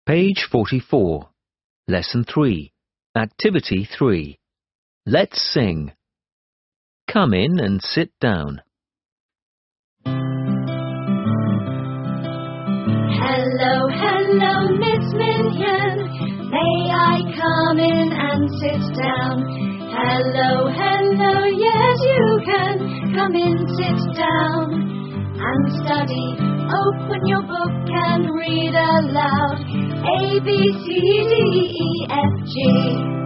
Page 44. Lesson 3. Activity 3. Let's sing. Come in and sit down. Hello, hello, Miss Minion. May I come in and sit down? Hello, hello, yes you can. Come in, sit down and study. Open your book and read aloud. A, B, C, D, E, F, G.